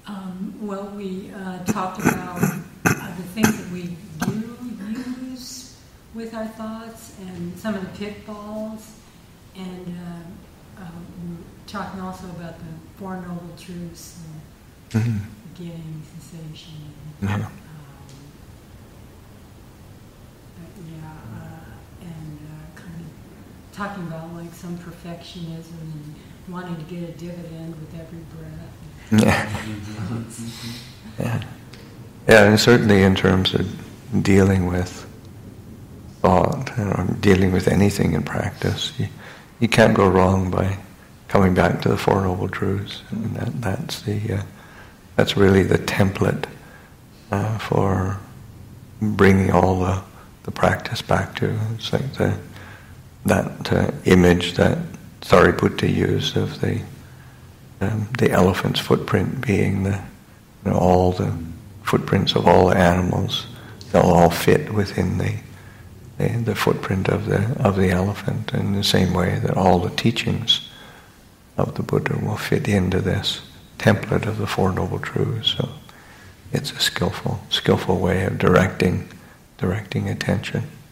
Well, we talked about the things that we do use with our thoughts and some of the pitfalls, and we were talking also about the Four Noble Truths, beginning, cessation, and kind of talking about like some perfectionism and wanting to get a dividend with every breath. Yeah, and certainly in terms of dealing with thought or dealing with anything in practice, you can't go wrong by coming back to the Four Noble Truths, and that's really the template for bringing all the practice back to. It's like that image that Sariputta used of the elephant's footprint being all the footprints of all the animals. They'll all fit within the footprint of the elephant, in the same way that all the teachings of the Buddha will fit into this template of the Four Noble Truths. So it's a skillful way of directing attention.